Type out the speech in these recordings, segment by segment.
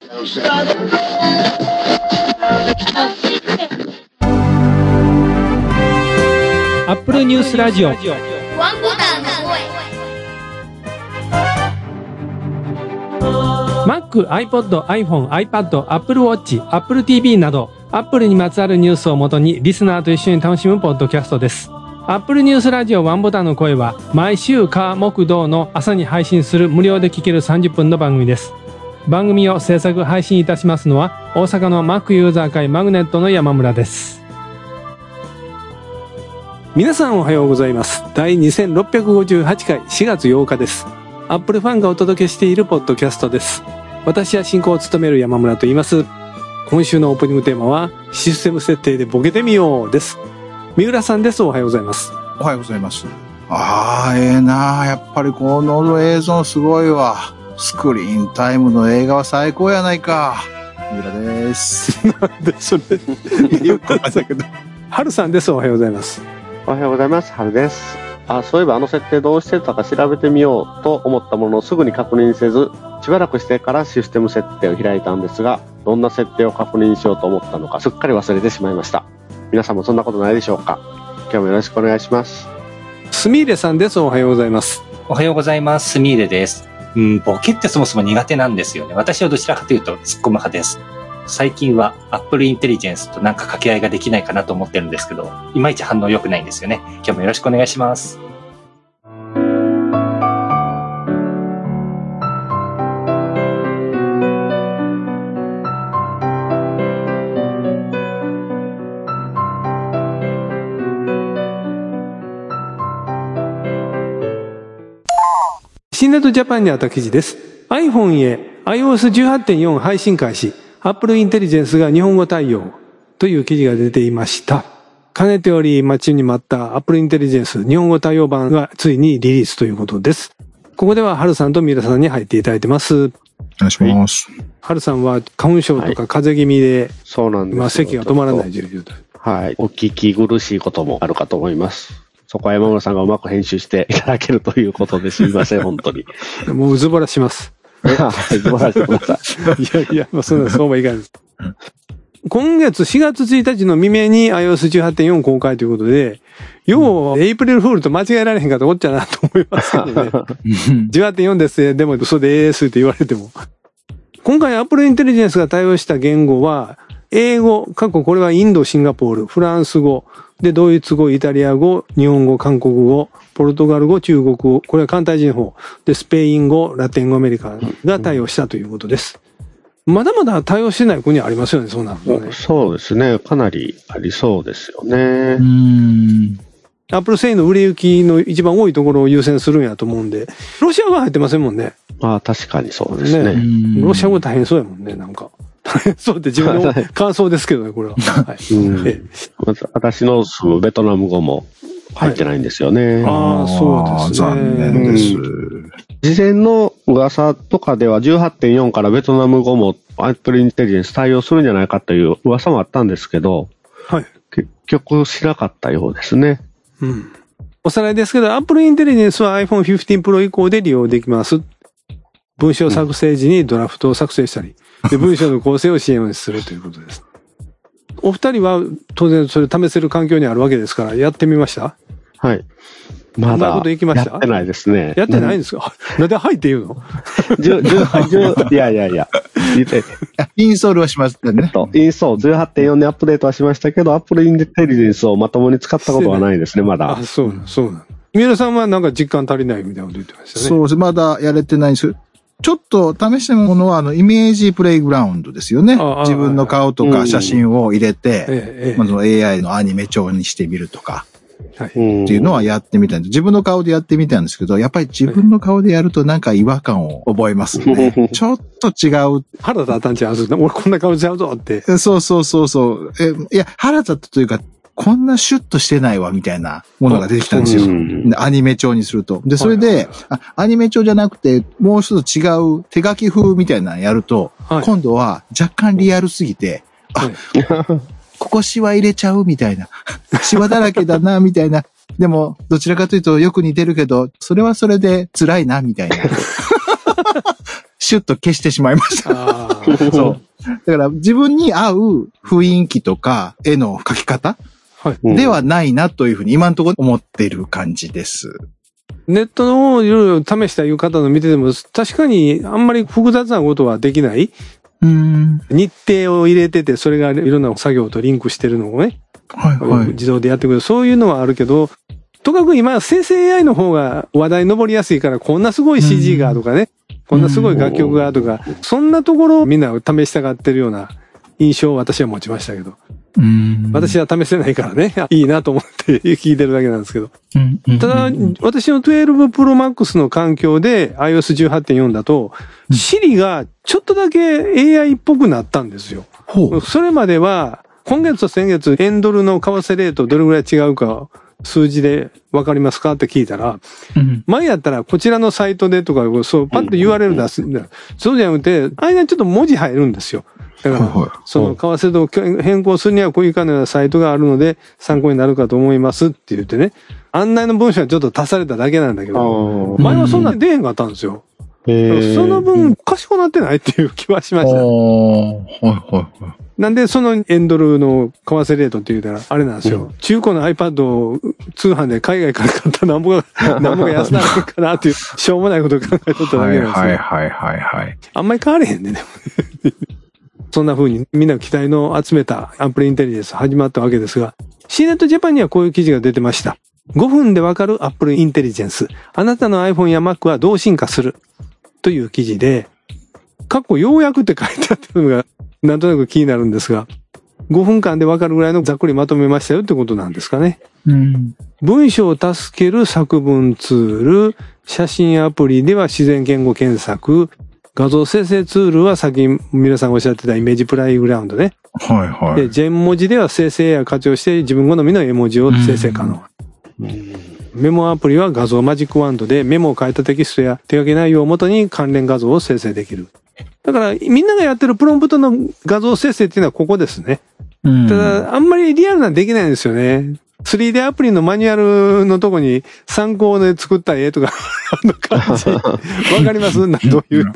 アップルニュースラジオワンボタンの声 Mac、iPod、iPhone、iPad、Apple Watch、Apple TV など Apple にまつわるニュースをもとにリスナーと一緒に楽しむポッドキャストです。アップルニュースラジオワンボタンの声は毎週火木土の朝に配信する無料で聴ける30分の番組です。番組を制作配信いたしますのは大阪の Mac ユーザー会マグネットの山村です。皆さんおはようございます。第2658回4月8日です。アップルファンがお届けしているポッドキャストです。私は進行を務める山村と言います。今週のオープニングテーマはシステム設定でボケてみようです。三浦さんです。おはようございます。 おはようございます。なあ、やっぱりこの映像すごいわ。スクリーンタイムの映画は最高やないか。三浦です。 なんでそれよくわかんないけど。春さんです。おはようございます。 おはようございます。春です。そういえば設定どうしてたか調べてみようと思ったものをすぐに確認せず、しばらくしてからシステム設定を開いたんですが、どんな設定を確認しようと思ったのかすっかり忘れてしまいました。皆さんもそんなことないでしょうか。今日もよろしくお願いします。 すみれさんです。おはようございます。 おはようございます。すみれです。ボケってそもそも苦手なんですよね。私はどちらかというとツッコむ派です。最近は Apple Intelligence となんか掛け合いができないかなと思ってるんですけど、いまいち反応良くないんですよね。今日もよろしくお願いします。 新ネットジャパンにあった記事です。iPhone へ iOS18.4 配信開始。Apple Intelligence が日本語対応という記事が出ていました。かねてより待ちに待った Apple Intelligence 日本語対応版がついにリリースということです。ここでは春さんと三浦さんに入っていただいてます。 お願いします。 春さんは花粉症とか風邪気味で、 そうなんです。 今咳が止まらない状態。 はい。お聞き苦しいこともあるかと思います。そこは山村さんがうまく編集していただけるということですみません、本当に。 もううずぼらします。 素晴らしい。 いや、そうもいかないです。今月4月1日の未明に iOS18.4 公開ということで、要はエイプリルフールと間違えられへんかと思っちゃなと思いますけどね。18.4 です。でも嘘ですって言われても。今回 Apple Intelligence が対応した言語は、英語、これはインド、シンガポール、フランス語、で、ドイツ語、イタリア語、日本語、韓国語、ポルトガル語、中国語、これは環太人法。で、スペイン語、ラテン語アメリカが対応したということです。まだまだ対応してない国ありますよね、そうなるとね。 そうですね。かなりありそうですよね。 アップル製の売れ行きの一番多いところを優先するんやと思うんで、ロシア語は入ってませんもんね。 確かにそうですね。 ロシア語大変そうやもんね、なんか。そうって自分の感想ですけどね、これは。はい、 まず私の住むベトナム語も入ってないんですよね。 そうですね。 残念です。 事前の噂とかでは 18.4 からベトナム語も Apple Intelligence 対応するんじゃないかという噂もあったんですけど、 はい、 結局しなかったようですね。 おさらいですけど、Apple Intelligence は iPhone 15 Pro 以降で利用できます。文章作成時にドラフトを作成したり、で文章の構成を支援するということです。お二人は当然それ試せる環境にあるわけですから、やってみました？ はい。まだやってないですね。 やってないんですか？なんではいって言うの？ いや。 インストールはしましたね。 インストール 18.4 にアップデートはしましたけど、Apple Intelligence をまともに使ったことはないですね、まだ。 そうなん。三浦さんはなんか実感足りないみたいなこと言ってましたね。 そうです。まだやれてないんですけど、ちょっと試したものは、イメージプレイグラウンドですよね。自分の顔とか写真を入れて、その AI のアニメ調にしてみるとか、っていうのはやってみたんです。自分の顔でやってみたんですけど、やっぱり自分の顔でやるとなんか違和感を覚えますね。ちょっと違う。 腹立ったんちゃう？俺こんな顔ちゃうぞって。 そう。いや、腹立ったというか、こんなシュッとしてないわ、みたいなものが出てきたんですよ。アニメ調にすると。で、それで、アニメ調じゃなくて、もう一つ違う手書き風みたいなのやると、今度は若干リアルすぎて、ここシワ入れちゃうみたいな。シワだらけだな、みたいな。でも、どちらかというとよく似てるけど、それはそれで辛いな、みたいな。 シュッと消してしまいました。 あそう。だから自分に合う雰囲気とか絵の描き方ではないなというふうに今のところ思っている感じです。 ネットの方をいろいろ試したいう方の見てても、確かにあんまり複雑なことはできない。日程を入れてて、それがいろんな作業とリンクしてるのをね、自動でやってくれる。そういうのはあるけど、とかく今、生成 AI の方が話題に上りやすいから、こんなすごい CG がとかね、こんなすごい楽曲がとか、そんなところをみんな試したがってるような印象を私は持ちましたけど。私は試せないからね、いいなと思って聞いてるだけなんですけど。ただ、私の12 Pro Max の環境で iOS18.4 だと、Siri がちょっとだけ AI っぽくなったんですよ。それまでは、今月と先月、円ドルの為替レートどれぐらい違うか、数字でわかりますかって聞いたら、前やったらこちらのサイトでとか、そうパッと URL 出すんだ。そうじゃなくて、間にちょっと文字入るんですよ。だから、その為替と変更するにはこういうようなサイトがあるので参考になるかと思いますって言ってね、案内の文章がちょっと足されただけなんだけど、前はそんな出へんかったんですよ。その分、賢くなってないっていう気はしました。なんで、その円ドルの為替レートって言うたら、あれなんですよ。中古の iPad を通販で海外から買ったなんぼが安なるかなっていう、しょうもないことを考えとっただけなんですよ。あんまり変われへんね、でも。そんな風にみんな期待の集めたアップルインテリジェンス始まったわけですが、CNET Japan にはこういう記事が出てました。5分でわかるアップルインテリジェンス。あなたの iPhone や Mac はどう進化するという記事で、ようやくって書いてあったのが、なんとなく気になるんですが、5分間でわかるぐらいのざっくりまとめましたよってことなんですかね。文章を助ける作文ツール、写真アプリでは自然言語検索、画像生成ツールは先皆さんがおっしゃってたイメージプライグラウンドね。で、ジェン文字では生成 AI を活用して自分好みの絵文字を生成可能。メモアプリは画像マジックワンドでメモを書いたテキストや手書き内容をもとに関連画像を生成できる。だからみんながやってるプロンプトの画像生成っていうのはここですね。ただ、あんまりリアルなできないんですよね。3D アプリのマニュアルのとこに参考で作った絵とかの感じ。わかりますどういう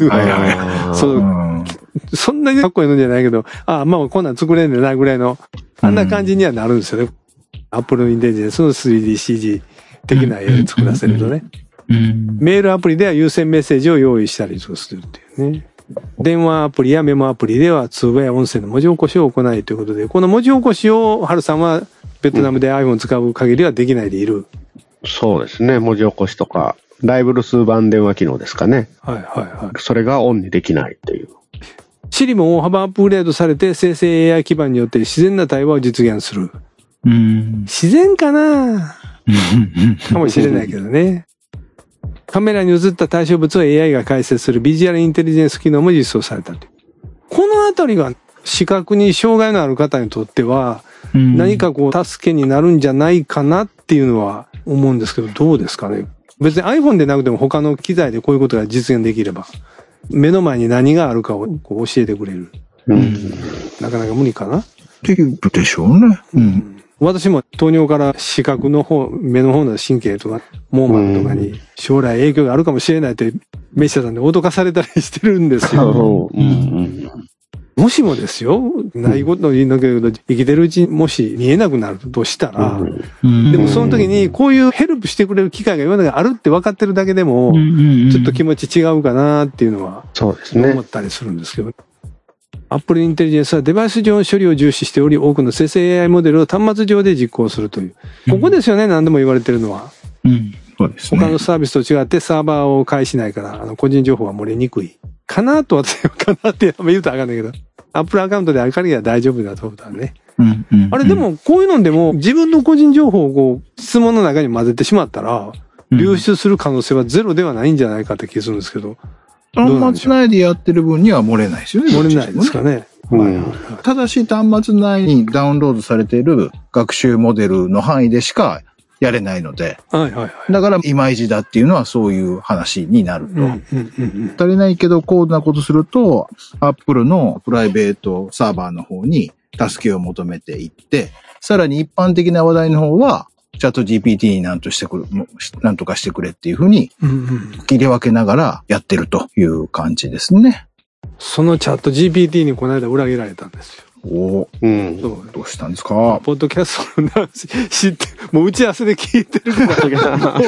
そんなにかっこいいのじゃないけど、まあこんなん作れんねんなぐらいの、あんな感じにはなるんですよね。アップルインテリジェンスの 3DCG 的な絵を作らせるとね。メールアプリでは優先メッセージを用意したりするっていうね。電話アプリやメモアプリでは通話や音声の文字起こしを行いということで、この文字起こしをハルさんはベトナムで iPhone を使う限りはできないでいる。 そうですね。文字起こしとか、ライブ留守番電話機能ですかね。それがオンにできないっていう。 Siri も大幅アップグレードされて生成 AI 基盤によって自然な対話を実現する。自然かなかもしれないけどね。カメラに映った対象物を AI が解説するビジュアルインテリジェンス機能も実装されたと。このあたりが視覚に障害のある方にとっては何か助けになるんじゃないかなっていうのは思うんですけど、どうですかね。別に iPhone でなくても他の機材でこういうことが実現できれば、目の前に何があるかを教えてくれる。なかなか無理かな。 できるでしょうね。 私も糖尿から視覚の方、目の方の神経とか、網膜とかに将来影響があるかもしれないって、メッシャさんで脅かされたりしてるんですよ。もしもですよ、ないことを言うんだけど、生きてるうちにもし見えなくなるとしたら、でもその時にこういうヘルプしてくれる機会が世の中にあるって分かってるだけでも、ちょっと気持ち違うかなっていうのは、思ったりするんですけど。Apple Intelligence はデバイス上の処理を重視しており、多くの生成 AI モデルを端末上で実行するという。ここですよね、何でも言われてるのは。 そうですね。 他のサービスと違ってサーバーを介しないから、個人情報は漏れにくい。かなと私はかなって言うとあかんないけど、Apple アカウントである限りは大丈夫だと思ったね。あれでも、こういうのでも自分の個人情報を質問の中に混ぜてしまったら、流出する可能性はゼロではないんじゃないかって気するんですけど。 端末内でやってる分には漏れないですよね。 漏れないですかね。 ただし端末内にダウンロードされている学習モデルの範囲でしかやれないので。だからイマイチだっていうのはそういう話になると。足りないけど高度なことすると、Apple のプライベートサーバーの方に助けを求めていって、さらに一般的な話題の方はチャット GPT になんとかしてくれっていうふうに、切り分けながらやってるという感じですね。 そのチャット GPT にこの間裏切られたんですよ。 どうしたんですか？ ポッドキャストの知って、もう打ち合わせで聞いてるから、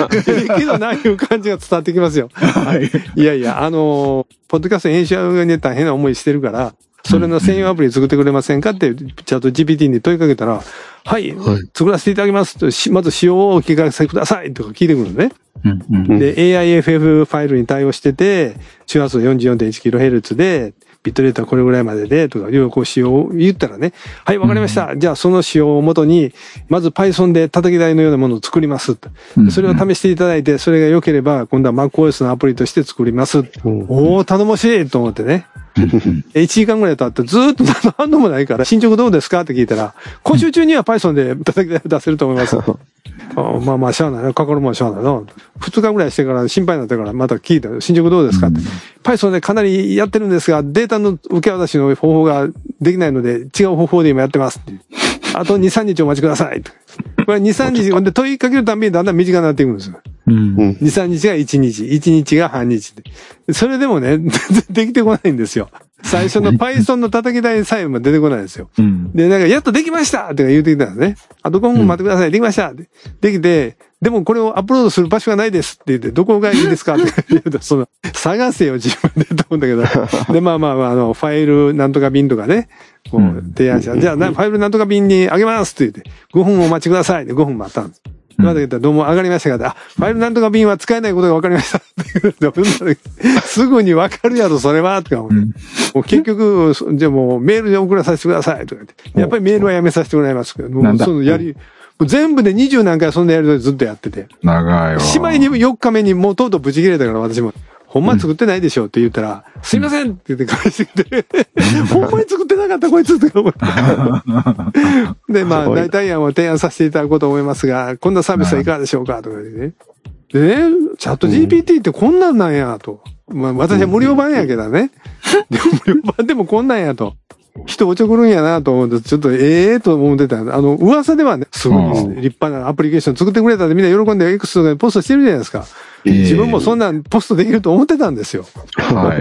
けどないう感じが伝わってきますよ。はい。いやいや、ポッドキャスト編集に大変な思いしてるから、それの専用アプリ作ってくれませんかってチャット GPT に問いかけたら、はい、作らせていただきますと、まず仕様をお聞かせくださいとか聞いてくるのね。で、AIFF ファイルに対応してて、周波数 44.1kHz で、ビットレートはこれぐらいまでで、とかいう仕様を言ったらね、はい、わかりました。じゃあその仕様をもとに、まず Python で叩き台のようなものを作ります。それを試していただいて、それが良ければ、今度は MacOS のアプリとして作ります。おー、頼もしいと思ってね。1時間ぐらい経ってずーっと何の反応もないから、進捗どうですかって聞いたら、今週中には Python で叩き台を出せると思います。まあまあ、しゃあないな。かかるもんしゃあないな。2日ぐらいしてから心配になってからまた聞いた。進捗どうですかって。Python でかなりやってるんですが、データの受け渡しの方法ができないので、違う方法で今やってますって。あと2、3日お待ちください。これ2、3日、で問いかけるたびにだんだん短くなっていくんですよ。2、3日が1日、1日が半日で。それでもね、全然できてこないんですよ。最初の Python の叩き台さえも出てこないんですよ。で、なんか、やっとできましたって言うてきたんですね。あと5分待ってください。できましたって。できて、でもこれをアップロードする場所がないですって言って、どこがいいですかって言うと、探せよ自分でと思うんだけど。で、まあ、ファイルなんとか便とかね、こう、提案した。じゃあ、ファイルなんとか便にあげますって言って、5分お待ちくださいって5分待ったんです。まだ言ったらどうも上がりましたが、ファイルなんとか便は使えないことが分かりましたって言うすぐに分かるやろ、それはとか思って。もう結局、じゃあもうメールで送らさせてくださいとか言って。やっぱりメールはやめさせてもらいますけど、もうその全部で20何回そんなやりとりずっとやってて。 長いわ。 しまいに4日目にもうとうとうブチ切れたから私も。ほんま作ってないでしょって言ったら、すいませんって言って返してきて、ほんまに作ってなかったこいつって思って。で、まあ、大体案を提案させていただこうと思いますが、こんなサービスはいかがでしょうかとか言ってね。でね、チャット GPT ってこんなんなんやと。まあ、私は無料版やけどね。でも無料版でもこんなんやと。人おちょくるんやなと思って、ちょっとと思ってた。噂ではね、すごい立派なアプリケーション作ってくれたってみんな喜んで X とかにポストしてるじゃないですか。自分もそんなんポストできると思ってたんですよ。はい。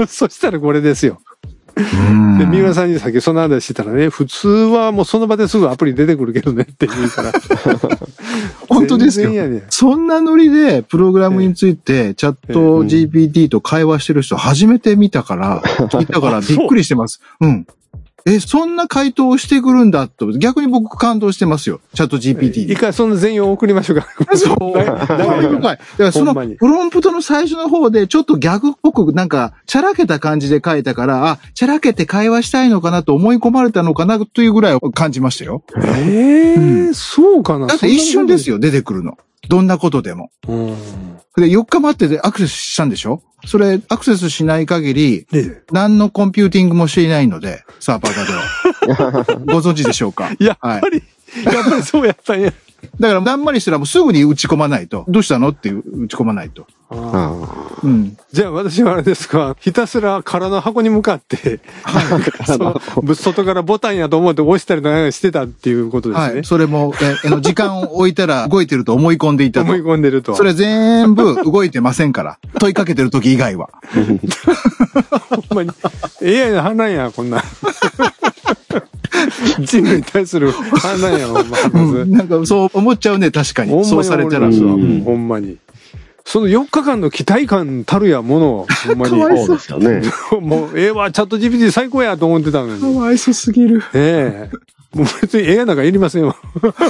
そしたらこれですよ。で、三浦さんにさっきその話してたらね、普通はもうその場ですぐアプリ出てくるけどねって言うから。 本当ですよ。そんなノリでプログラムについてチャット GPT と会話してる人初めて見たから、聞いたからびっくりしてます。そんな回答をしてくるんだと、逆に僕感動してますよ。チャット GPT に。 一回その全容を送りましょうか。 そう。だからそのプロンプトの最初の方でちょっとギャグっぽくなんか、チャラけた感じで書いたから、チャラけて会話したいのかなと思い込まれたのかなというぐらいを感じましたよ。 そうかな。 だって一瞬ですよ、出てくるの。どんなことでも。で、4日待ってアクセスしたんでしょ？それ、アクセスしない限り、何のコンピューティングもしていないので、サーバー側では。ご存知でしょうか？ やっぱりそうやったんや。 だから、だんまりしたらもうすぐに打ち込まないと。どうしたのって打ち込まないと。 じゃあ私はあれですか、ひたすら空の箱に向かって、外からボタンやと思って押したりなんかしてたっていうことですね。 はい。それも、時間を置いたら動いてると思い込んでいたと。 思い込んでると。 それ全部動いてませんから。問いかけてる時以外は。 ほんまに。AI の反乱や、こんな。人類に対する反乱や、ほんま。 なんかそう思っちゃうね、確かに。そうされたら。 ほんまに。その4日間の期待感たるやものを、ほんまに。 かわいそうですよね。 もう、チャット GPT 最高やと思ってたのに。 かわいそうすぎる。 もう別にAI なんかいりませんよ。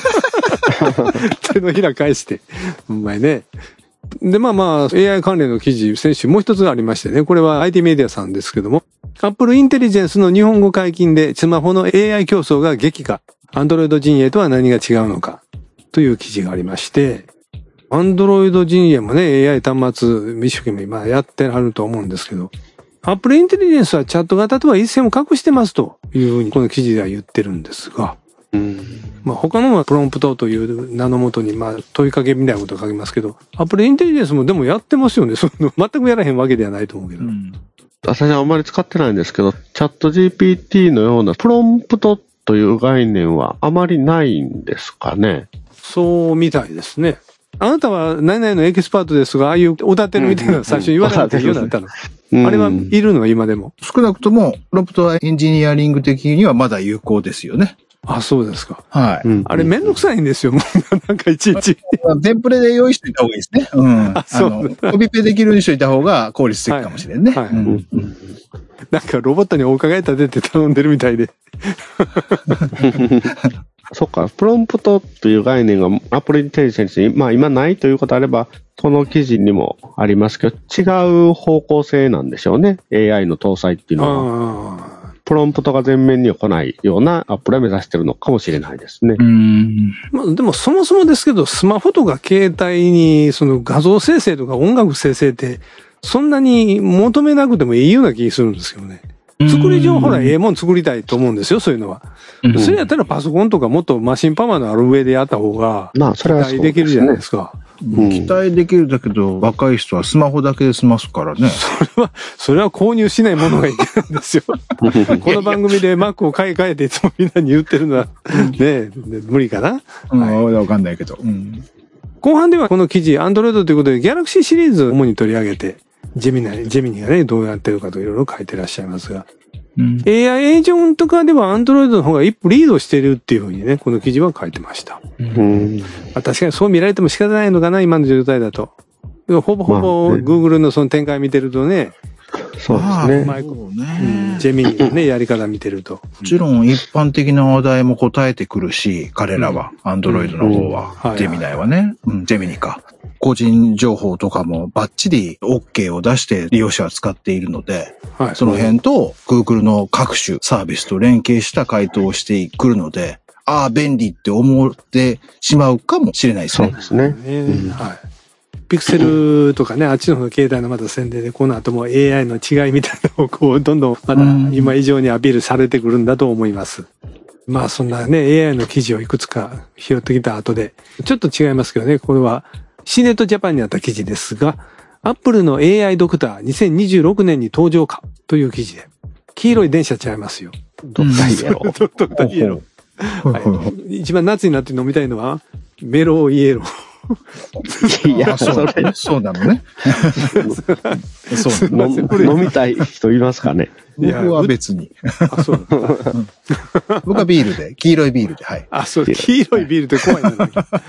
手のひら返して。ほんまにね。で、AI 関連の記事、先週もう一つありましてね。これは IT メディアさんですけども、Apple Intelligence の日本語解禁でスマホの AI 競争が激化。Android 陣営とは何が違うのか。という記事がありまして、Android 陣営もね、AI 端末一生懸命やってあると思うんですけど、Apple Intelligence はチャット型とは一線を画してますというふうにこの記事では言ってるんですが、他のはプロンプトという名のもとに問いかけみたいなことを書きますけど、Apple Intelligence もでもやってますよね。全くやらへんわけではないと思うけど。 私はあんまり使ってないんですけど、チャット GPT のようなプロンプトという概念はあまりないんですかね。 そうみたいですね。あなたは何々のエキスパートですが、ああいうおだてるみたいなの最初に言わなくていいようになったの。あれはいるの今でも。 少なくとも、プロンプトエンジニアリング的にはまだ有効ですよね。 あ、そうですか。 はい。 あれめんどくさいんですよ。もうなんかいちいち。 テンプレで用意しておいた方がいいですね。うん。コピペできるようにしておいた方が効率的かもしれんね。はい。 なんかロボットにお伺い立てて頼んでるみたいで。 そっか、プロンプトという概念がアプリインテリジェンスに、まあ今ないということあれば、この記事にもありますけど、違う方向性なんでしょうね。AI の搭載っていうのは。プロンプトが前面には来ないようなアップルを目指してるのかもしれないですね。 まあでもそもそもですけど、スマホとか携帯にその画像生成とか音楽生成ってそんなに求めなくてもいいような気がするんですけどね。作り上ほら、もん作りたいと思うんですよ、そういうのは。それやったらパソコンとかもっとマシンパワーのある上でやった方が、 まあ、それは期待できるじゃないですか。 期待できるだけど、若い人はスマホだけで済ますからね。 それは購入しないものがいけないんですよ。この番組で Mac を買い替えていつもみんなに言ってるのは、ね、無理かな。 わかんないけど。 後半ではこの記事、Android ということで Galaxy シリーズを主に取り上げて、ジェミニがね、どうやってるかといろいろ書いてらっしゃいますが、AI エージョンとかでは Android の方が一歩リードしてるっていうふうにね、この記事は書いてました。確かにそう見られても仕方ないのかな、今の状態だと。ほぼほぼ Google のその展開見てるとね、 そうですね。 ジェミニのね、やり方見てると。 もちろん一般的な話題も答えてくるし、彼らは、Android の方は、ジェミナイはね、ジェミニか。個人情報とかもバッチリ OK を出して利用者は使っているので、その辺と Google の各種サービスと連携した回答をしてくるので、ああ、便利って思ってしまうかもしれないですね。 そうですね。 はい。ピクセルとかね、あっちの方の携帯のまた宣伝で、この後も AI の違いみたいなのをこう、どんどんまた今以上にアピールされてくるんだと思います。まあそんなね、AI の記事をいくつか拾ってきた後で、ちょっと違いますけどね、これは、シネットジャパンにあった記事ですが、アップルの AI ドクター2026年に登場かという記事で、黄色い電車ちゃいますよ。 ドクターイエロー。 ドクターイエロー。一番夏になって飲みたいのは、メロイエロー。 いや、 そうなのね。 飲みたい人いますかね。 僕は別に。僕はビールで、黄色いビールで、はい。 あ、そう、黄色いビールって怖いな。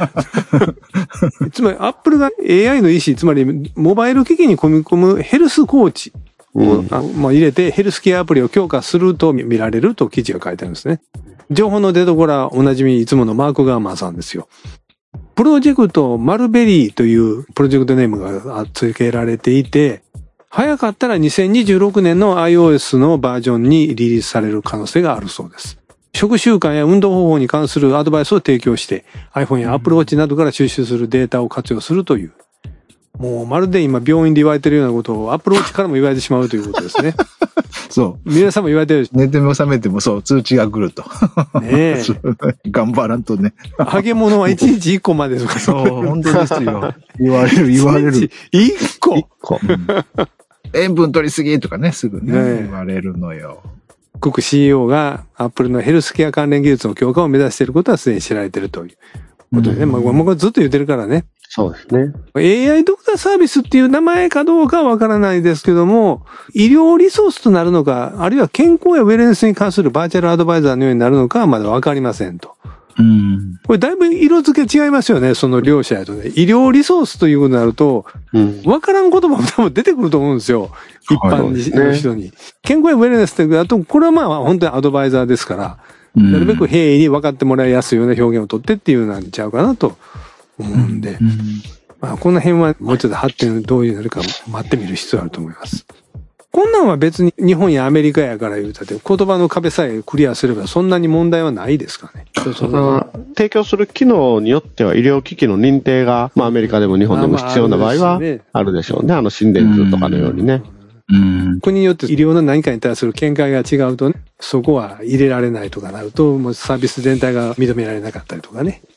つまり、アップルが AI の意思、つまり、モバイル機器に組み込むヘルスコーチを入れて、ヘルスケアアプリを強化すると見られると記事が書いてあるんですね。情報の出所はおなじみいつものマーク・ガーマンさんですよ。プロジェクトマルベリーというプロジェクトネームが付けられていて、早かったら2026年の iOS のバージョンにリリースされる可能性があるそうです。食習慣や運動方法に関するアドバイスを提供して iPhone や Apple Watch などから収集するデータを活用するという。もうまるで今病院で言われてるようなことを Apple Watch からも言われてしまうということですね。 そう。 皆さんも言われてるし。 寝ても覚めてもそう、通知が来ると。ねえ。頑張らんとね。 揚げ物は1日1個までとか。 そう、本当ですよ。言われる。 1個 ?1 個。塩分取りすぎとかね、すぐね、言われるのよ。 クック CEO が Apple のヘルスケア関連技術の強化を目指していることはすでに知られているということでね。まあ、僕はずっと言ってるからね。 そうですね。 AI ドクターサービスっていう名前かどうかはわからないですけども、医療リソースとなるのか、あるいは健康やウェルネスに関するバーチャルアドバイザーのようになるのかはまだわかりませんと。これだいぶ色付け違いますよね、その両者やとね。医療リソースということになると、わからん言葉も多分出てくると思うんですよ。一般の人に。健康やウェルネスってあと、これはまあ本当にアドバイザーですから、なるべく平易に分かってもらいやすいような表現をとってっていうなんちゃうかなと思うんで、まあこの辺はもうちょっと発展どういうのなるか待ってみる必要あると思います。こんなんは別に日本やアメリカやから言うたって言葉の壁さえクリアすればそんなに問題はないですかね。 提供する機能によっては医療機器の認定が、まあアメリカでも日本でも必要な場合はあるでしょうね。心電図とかのようにね。 国によって医療の何かに対する見解が違うとね、そこは入れられないとかなると、もうサービス全体が認められなかったりとかね。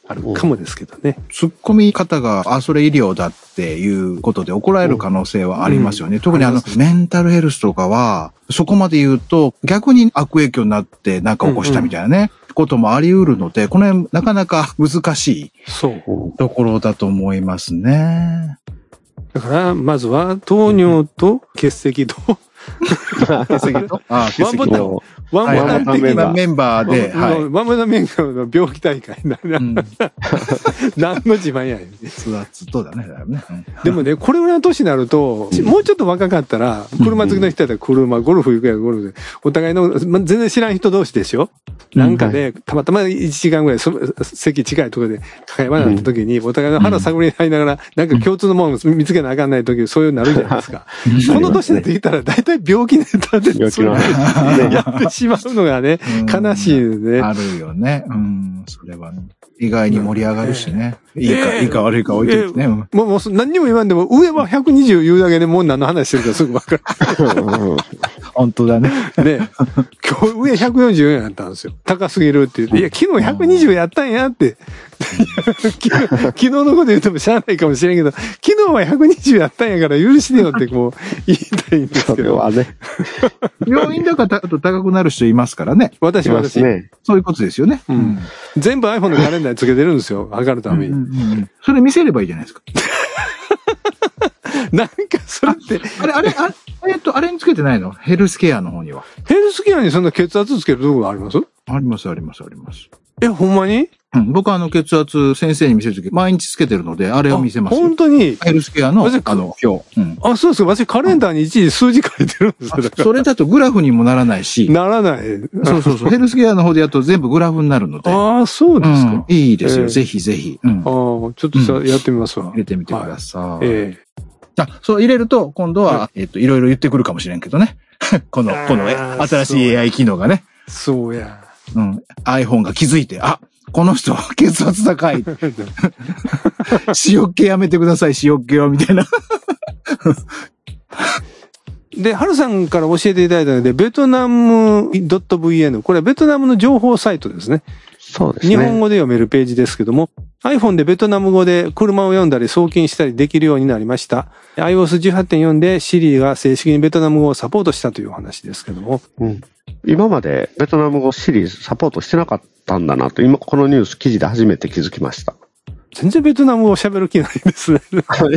あるかもですけどね。 突っ込み方が、それ医療だっていうことで怒られる可能性はありますよね。特にメンタルヘルスとかは、そこまで言うと、逆に悪影響になってなんか起こしたみたいなね、こともあり得るので、この辺なかなか難しいところだと思いますね。 だから、まずは、糖尿と結石と、 血液とワンボタンメンバーで、 ワンボタンメンバーの病気大会になる。何の自慢やねん。 ツアーとだね。 でもね、これぐらいの年になると、もうちょっと若かったら、車好きの人やったら車、ゴルフ行くやゴルフで、お互いの、全然知らん人同士でしょ。なんかで、たまたま1時間ぐらい席近いところで会話になった時に、お互いの腹探り合いながら、なんか共通のものを見つけなあかんない時、そういうのなるじゃないですか。この年になってきたら、大体病気ネタで、やってしまうのがね、悲しいね。 あるよね。それはね。意外に盛り上がるしね。いいか悪いか置いててね。 もう何にも言わんでも、上は120言うだけでもう何の話してるかすぐわかる。 本当だね。 ね。今日上144やったんですよ。高すぎるって言って。いや、昨日120やったんやって。昨日のこと言うてもしゃあないかもしれんけど、昨日は120やったんやから許してよってこう言いたいんですけど。 それはね。 病院だから高くなる人いますからね。 私。 そういうことですよね。 全部 iPhone のカレンダーにつけてるんですよ。測るために。 それ見せればいいじゃないですか。 なんかそれって。 あれにつけてないの？ヘルスケアの方には。 ヘルスケアにそんな血圧つけるところあります？ あります。 ほんまに？ 僕は血圧先生に見せるとき、毎日つけてるので、あれを見せますよ。 本当に？ ヘルスケアの、表。 そうですか。私カレンダーに一時数字書いてるんですよ。 それだとグラフにもならないし。 ならない。 そう。ヘルスケアの方でやると全部グラフになるので。 そうですか。 いいですよ。ぜひぜひ。 ちょっとやってみますわ。 入れてみてください。そう入れると、今度は、いろいろ言ってくるかもしれんけどね。この新しい AI 機能がね。 そうや。 iPhone が気づいて、この人血圧高い。塩っ気やめてください、塩っ気を、みたいな。 で、ハルさんから教えていただいたので、ベトナム .vn。これはベトナムの情報サイトですね。 そうですね。 日本語で読めるページですけども、iPhone でベトナム語で車を読んだり送金したりできるようになりました。iOS18.4 で Siri が正式にベトナム語をサポートしたというお話ですけども。 今までベトナム語 Siri サポートしてなかったんだなと、今このニュース記事で初めて気づきました。 全然ベトナム語喋る気ないですね。 そう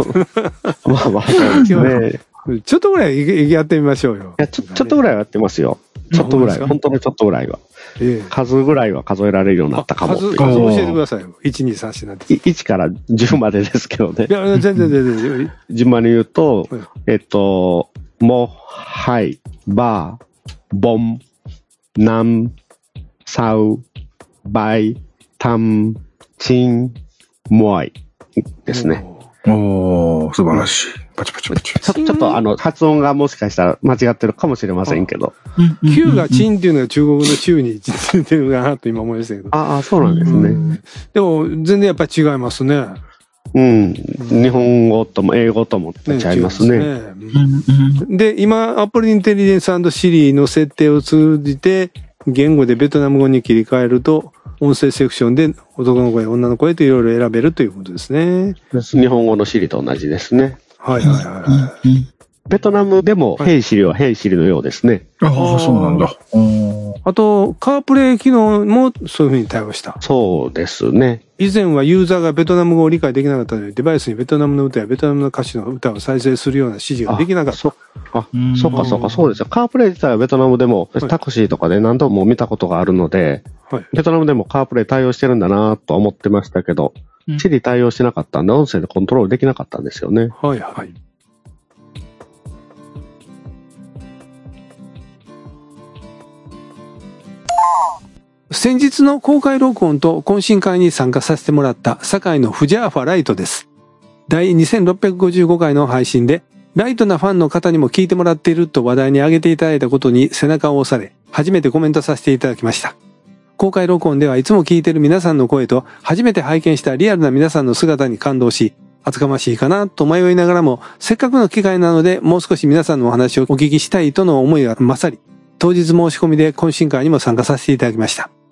ですね。 ちょっとぐらいやってみましょうよ。 いや、ちょっとぐらいはやってますよ。ちょっとぐらい。本当にちょっとぐらいは。数ぐらいは数えられるようになったかも。 数教えてくださいよ。1、2、3、4なんて。 1から10までですけどね。 いや、全然。 順番に言うと、も、はい、ば、ぼん、なん、さう、ばい、たん、ちん、もいですね。 素晴らしい。パチパチ。 ちょっと発音がもしかしたら間違ってるかもしれませんけど。 Q がチンっていうのが中国の中に似てるなと今思いましたけど。 そうなんですね。 でも、全然やっぱり違いますね。 日本語とも英語とも違いますね。 で、今、Apple Intelligence and Siri の設定を通じて、言語でベトナム語に切り替えると、音声セクションで男の声、女の声といろいろ選べるということですね。 日本語の Siri と同じですね。 はい。 ベトナムでも、ヘイシリはヘイシリのようですね。 そうなんだ。 あと、カープレイ機能もそういうふうに対応した。 そうですね。 以前はユーザーがベトナム語を理解できなかったので、デバイスにベトナムの歌やベトナムの歌手の歌を再生するような指示ができなかった。 そうか、そうですよ。カープレイ自体はベトナムでも、タクシーとかで何度も見たことがあるので、ベトナムでもカープレイ対応してるんだなと思ってましたけど、シリ対応してなかったんで、音声でコントロールできなかったんですよね。 はい。先日の公開録音と懇親会に参加させてもらった堺のフジャーファライトです。第2655回の配信で、ライトなファンの方にも聞いてもらっていると話題に上げていただいたことに背中を押され、初めてコメントさせていただきました。公開録音ではいつも聞いている皆さんの声と、初めて拝見したリアルな皆さんの姿に感動し、厚かましいかなと迷いながらも、せっかくの機会なので、もう少し皆さんのお話をお聞きしたいとの思いが勝り、当日申し込みで懇親会にも参加させていただきました。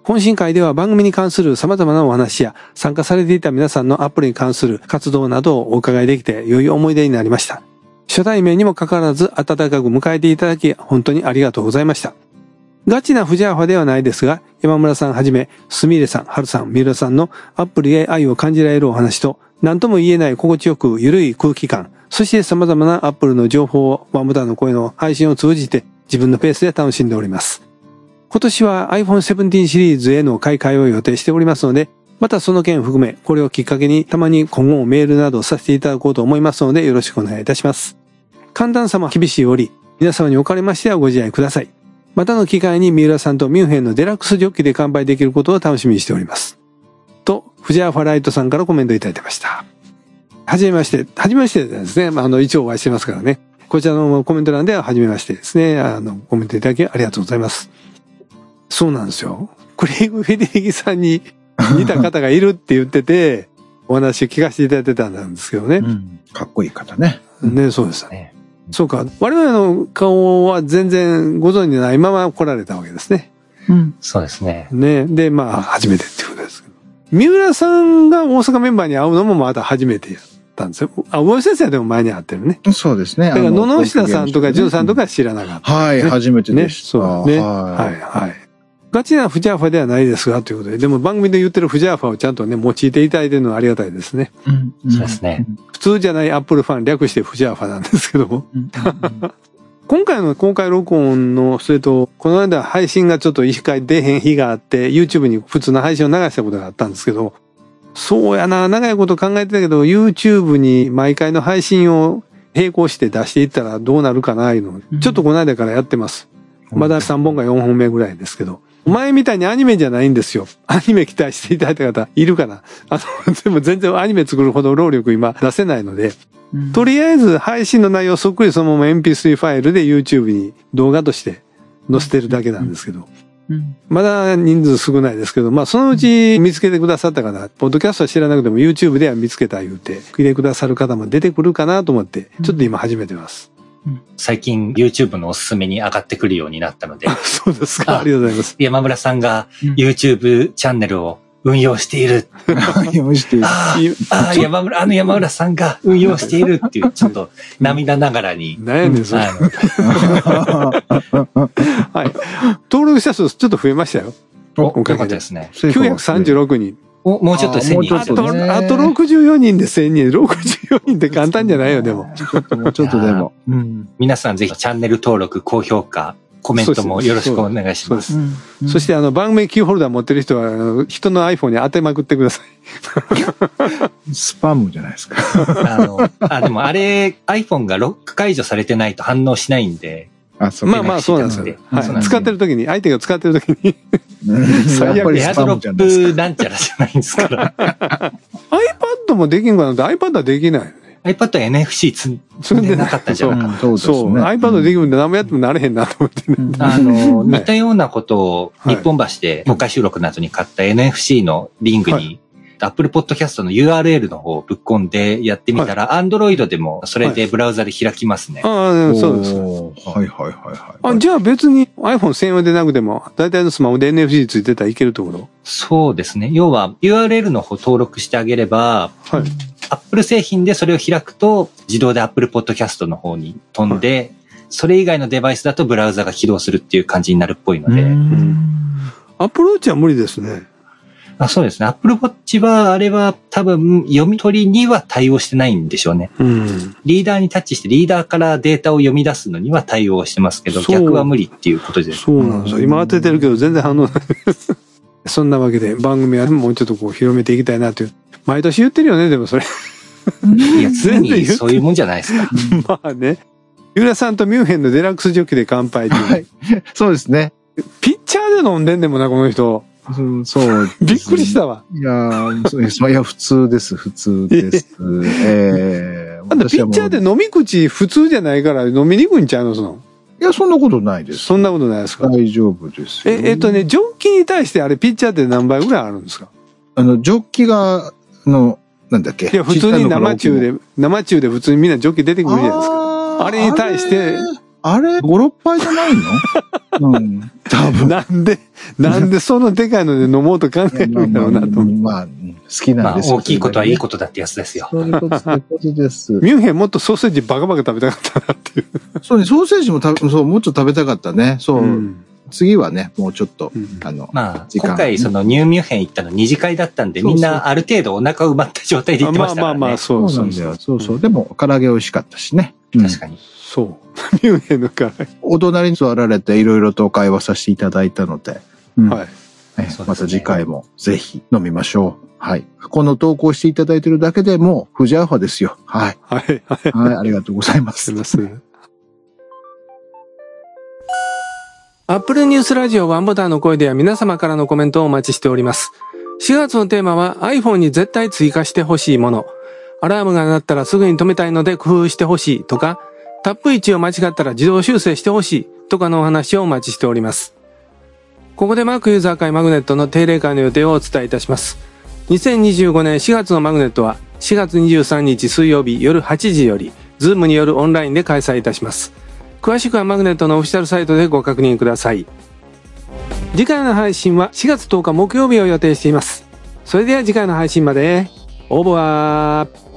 懇親会では番組に関する様々なお話や参加されていた皆さんのアップルに関する活動などをお伺いできて良い思い出になりました。初対面にもかかわらず温かく迎えていただき本当にありがとうございました。ガチなフジャーファではないですが、山村さんはじめ、すみれさん、はるさん、三浦さんのアップルへ愛を感じられるお話と、何とも言えない心地よく緩い空気感、そして様々なアップルの情報をワンボタンの声の配信を通じて自分のペースで楽しんでおります。今年は iPhone 17シリーズへの買い替えを予定しておりますので、またその件含め、これをきっかけにたまに今後もメールなどさせていただこうと思いますのでよろしくお願いいたします。寒暖差も厳しい折、皆様におかれましてはご自愛ください。またの機会に三浦さんとミュンヘンのデラックスジョッキで乾杯できることを楽しみにしております。と、フジャーファライトさんからコメントいただいてました。はじめましてですね。一応お会いしてますからね。こちらのコメント欄でははじめましてですね。コメントいただきありがとうございます。そうなんですよ。クレイグ・フェデリギさんに似た方がいるって言ってて、お話を聞かせていただいてたんですけどね。 うん、かっこいい方ね。 ね、そうですね。そうか。我々の顔は全然ご存知ないまま来られたわけですね。 うん。そうですね。 ね。で、初めてってことですけど。三浦さんが大阪メンバーに会うのもまた初めてやったんですよ。大井先生はでも前に会ってるね。 そうですね。 だから野々下さんとか潤さんとか知らなかった、 ね。はい、初めてでした。 ね、そうね。はい。ガチなフジャーファではないですが、ということで。でも番組で言ってるフジャーファをちゃんとね、用いていただいてるのはありがたいですね。 うん。そうですね。 普通じゃないアップルファン略してフジャーファなんですけども。今回の公開録音の、それと、この間配信がちょっと一回出へん日があって、YouTube に普通の配信を流したことがあったんですけど、そうやな、長いこと考えてたけど、YouTube に毎回の配信を並行して出していったらどうなるかな、いうのちょっとこの間からやってます。まだ3本か4本目ぐらいですけど。前みたいにアニメじゃないんですよ。アニメ期待していただいた方いるかな。でも全然アニメ作るほど労力今出せないので、とりあえず配信の内容そっくりそのまま MP3 ファイルで YouTube に動画として載せてるだけなんですけど。まだ人数少ないですけど、そのうち見つけてくださった方、ポッドキャストは知らなくても YouTube では見つけた言うて、来てくださる方も出てくるかなと思って、ちょっと今始めてます。 最近 YouTube のおすすめに上がってくるようになったので。 そうですか。ありがとうございます。 山村さんが YouTube チャンネルを運用している。 運用している。 山村さんが運用しているっていう、ちょっと涙ながらに。 悩んでるはい。登録者数ちょっと増えましたよ。 よかったですね。 936人。 もうちょっと1000人。 あと64人で1000人。64人って簡単じゃないよ、でも。 もうちょっとでも。 皆さんぜひチャンネル登録、高評価、コメントもよろしくお願いします。 そして番組キーホルダー持ってる人は、人の iPhone に当てまくってください。スパムじゃないですか。 でもあれ、iPhone がロック解除されてないと反応しないんで。 そうなんですよ。使ってる時に、相手が使ってる時に。 最悪エアドロップなんちゃらじゃないんですから。 iPad もできんかなって iPad はできないよね。 iPad は NFC 積んでなかったじゃん。 そう。 iPad できるんで何もやってもなれへんなと思ってね。 似たようなことを日本橋で公開収録の後に買った NFC のリングに、Apple Podcast の URL の方をぶっ込んでやってみたら、Android でもそれでブラウザで開きますね。 そうです。はい。じゃあ別に iPhone 専用でなくても、大体のスマホで NFC ついてたらいけるところ？ そうですね。要は URL の方登録してあげれば、Apple 製品でそれを開くと、自動で Apple Podcast の方に飛んで、それ以外のデバイスだとブラウザが起動するっていう感じになるっぽいので。 Apple Watch は無理ですね。 そうですね。Apple Watch は、あれは多分読み取りには対応してないんでしょうね。リーダーにタッチしてリーダーからデータを読み出すのには対応してますけど、逆は無理っていうことです。 そうなんですよ。今当ててるけど全然反応ない。そんなわけで番組はもうちょっと広めていきたいなという。毎年言ってるよね、でもそれ。 いや、常にそういうもんじゃないですか。 ね。三浦さんとミュンヘンのデラックスジョッキで乾杯。 はい。そうですね。 ピッチャーで飲んでんでもな、この人。 そう。 びっくりしたわ。 いや、普通です。ピッチャーで飲み口普通じゃないから飲みにくいんちゃいますの？ いや、そんなことないです。 そんなことないですか？ 大丈夫ですよ。 ジョッキに対してあれピッチャーって何倍ぐらいあるんですか？ ジョッキが、なんだっけ？ いや、普通に生中で普通にみんなジョッキ出てくるじゃないですか。あれに対して、 あれ、5、6杯じゃないのうん。多分。 なんでそのでかいので飲もうと考えるんだろうなと。 まあ、好きなんですよ。 大きいことはいいことだってやつですよ。 そういうことです。 ミュンヘンもっとソーセージバカバカ食べたかったなっていう。 そうね、ソーセージもそう、もうちょっと食べたかったね。そう。次はね、もうちょっと、 今回そのニューミュンヘン行ったの二次会だったんで、みんなある程度お腹埋まった状態で行ってましたからね。 そうなんだよ。そう。でも、唐揚げ美味しかったしね。 確かに。 そう。ミュンヘンの唐揚げ。 お隣に座られていろいろと会話させていただいたので、 はい。 また次回もぜひ飲みましょう。はい。この投稿していただいているだけでもう、フジアファですよ。はい。はい。はい。ありがとうございます。 アップルニュースラジオワンボタンの声では皆様からのコメントをお待ちしております。4月のテーマは iPhone に絶対追加してほしいもの。アラームが鳴ったらすぐに止めたいので工夫してほしいとか、タップ位置を間違ったら自動修正してほしいとかのお話をお待ちしております。ここで Mac ユーザー会マグネットの定例会の予定をお伝えいたします。2025年4月のマグネットは4月23日水曜日夜8時より Zoom によるオンラインで開催いたします。詳しくはマグネットのオフィシャルサイトでご確認ください。次回の配信は4月10日木曜日を予定しています。それでは次回の配信まで。オーバー。